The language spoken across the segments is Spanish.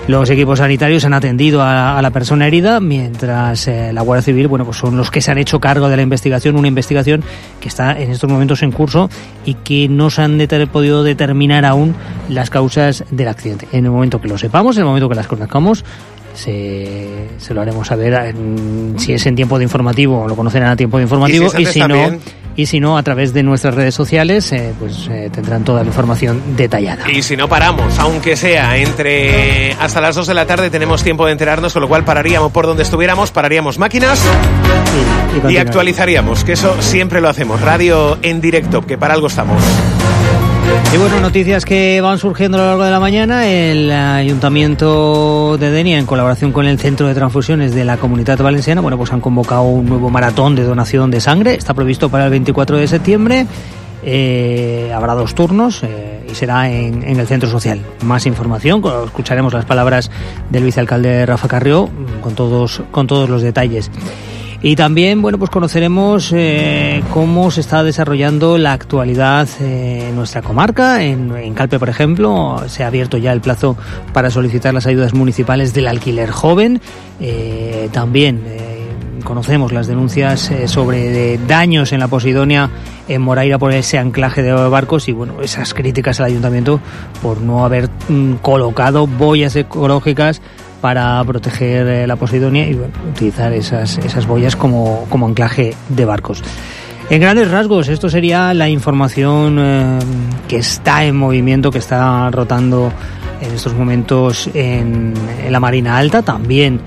Los equipos sanitarios han atendido a la persona herida, mientras la Guardia Civil, bueno, pues son los que se han hecho cargo de la investigación, una investigación que está en estos momentos en curso y que no se han podido determinar aún las causas del accidente. En el momento que lo sepamos, en el momento que las conozcamos, se lo haremos saber. Si es en tiempo de informativo, lo conocerán a tiempo de informativo, y si no, a través de nuestras redes sociales, tendrán toda la información detallada. Y si no paramos, aunque sea hasta las 2 de la tarde, tenemos tiempo de enterarnos, con lo cual pararíamos por donde estuviéramos, pararíamos máquinas y actualizaríamos, que eso siempre lo hacemos. Radio en directo, que para algo estamos. Y bueno, noticias que van surgiendo a lo largo de la mañana. El Ayuntamiento de Denia, en colaboración con el Centro de Transfusiones de la Comunitat Valenciana, bueno, pues han convocado un nuevo maratón de donación de sangre. Está previsto para el 24 de septiembre. Habrá 2 turnos y será en el centro social. Más información, escucharemos las palabras del vicealcalde Rafa Carrió con todos los detalles. Y también, bueno, pues conoceremos cómo se está desarrollando la actualidad en nuestra comarca. En Calpe, por ejemplo, se ha abierto ya el plazo para solicitar las ayudas municipales del alquiler joven. También conocemos las denuncias sobre daños en la Posidonia en Moraira por ese anclaje de barcos y, bueno, esas críticas al ayuntamiento por no haber colocado boyas ecológicas para proteger la Posidonia y, bueno, utilizar esas boyas como anclaje de barcos. En grandes rasgos, esto sería la información que está en movimiento, que está rotando en estos momentos en la Marina Alta. También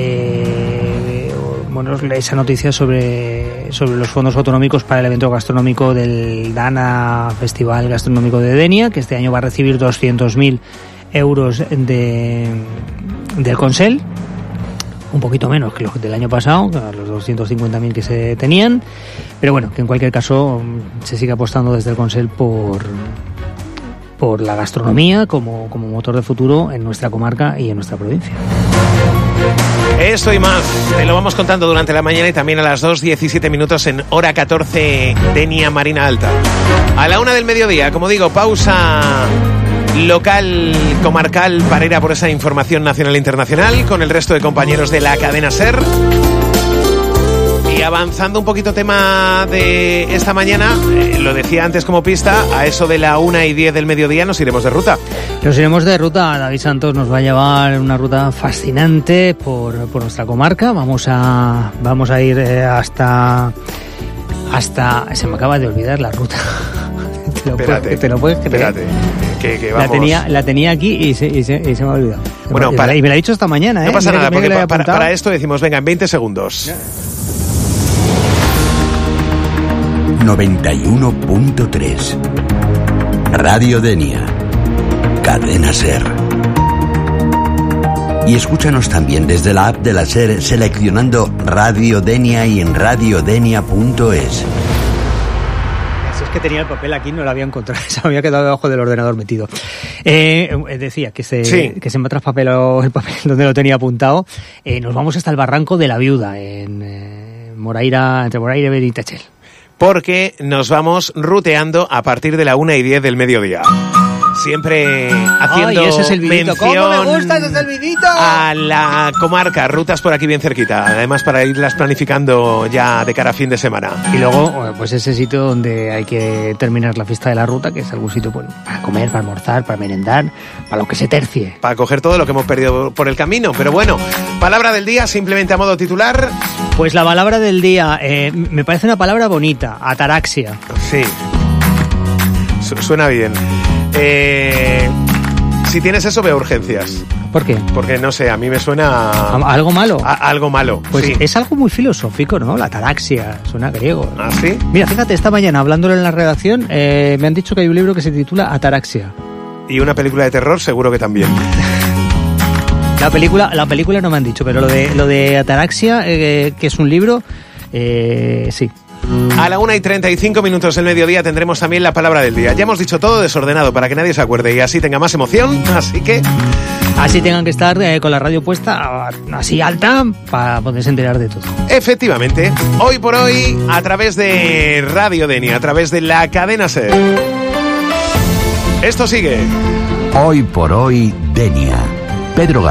bueno, esa noticia sobre los fondos autonómicos para el evento gastronómico del Dana Festival Gastronómico de Denia, que este año va a recibir 200.000 euros del Consell, un poquito menos que los del año pasado, los 250.000 que se tenían, pero bueno, que en cualquier caso se sigue apostando desde el Consell por la gastronomía como motor de futuro en nuestra comarca y en nuestra provincia. Esto y más te lo vamos contando durante la mañana y también a las 2:17 en hora 14 Denia Marina Alta. A la 1 del mediodía, como digo, pausa local, comarcal, para ir a por esa información nacional e internacional con el resto de compañeros de la cadena SER. Y avanzando un poquito tema de esta mañana, lo decía antes como pista, a eso de la 1:10 del mediodía nos iremos de ruta. Nos iremos de ruta. David Santos nos va a llevar una ruta fascinante por nuestra comarca. Vamos a ir hasta... Se me acaba de olvidar la ruta. ¿Te lo puedes creer? Espérate. Que vamos. La tenía aquí y se me ha olvidado. Bueno, y me la ha dicho esta mañana. No pasa nada, porque para esto decimos, venga, en 20 segundos. 91.3 Radio Denia, cadena SER. Y escúchanos también desde la app de la SER seleccionando Radio Denia y en radiodenia.es. Es que tenía el papel aquí, no lo había encontrado, se me había quedado debajo del ordenador metido. Decía que se me ha traspapelado el papel donde lo tenía apuntado. Nos vamos hasta el Barranco de la Viuda, en Moraira, entre Moraira y Benitachel. Porque nos vamos ruteando a partir de la 1:10 del mediodía. Siempre haciendo mención ¿Cómo me gusta ese servidito? A la comarca, rutas por aquí bien cerquita, además para irlas planificando ya de cara a fin de semana. Y luego, pues ese sitio donde hay que terminar la fiesta de la ruta, que es algún sitio para comer, para almorzar, para merendar, para lo que se tercie. Para coger todo lo que hemos perdido por el camino, pero bueno, palabra del día, simplemente a modo titular. Pues la palabra del día, me parece una palabra bonita, ataraxia. Sí, suena bien. Si tienes eso, ve a urgencias. ¿Por qué? Porque, no sé, a mí me suena... ¿Algo malo? Algo malo, pues sí. Es algo muy filosófico, ¿no? La ataraxia, suena griego. ¿Ah, sí? Mira, fíjate, esta mañana, hablándolo en la redacción, me han dicho que hay un libro que se titula Ataraxia. Y una película de terror seguro que también. La película no me han dicho, pero lo de Ataraxia, que es un libro, sí. A la 1:35 del mediodía tendremos también la palabra del día. Ya hemos dicho todo desordenado para que nadie se acuerde y así tenga más emoción, así que... Así tengan que estar con la radio puesta así alta para poderse enterar de todo. Efectivamente, hoy por hoy, a través de Radio Denia, a través de la cadena SER. Esto sigue. Hoy por hoy, Denia. Pedro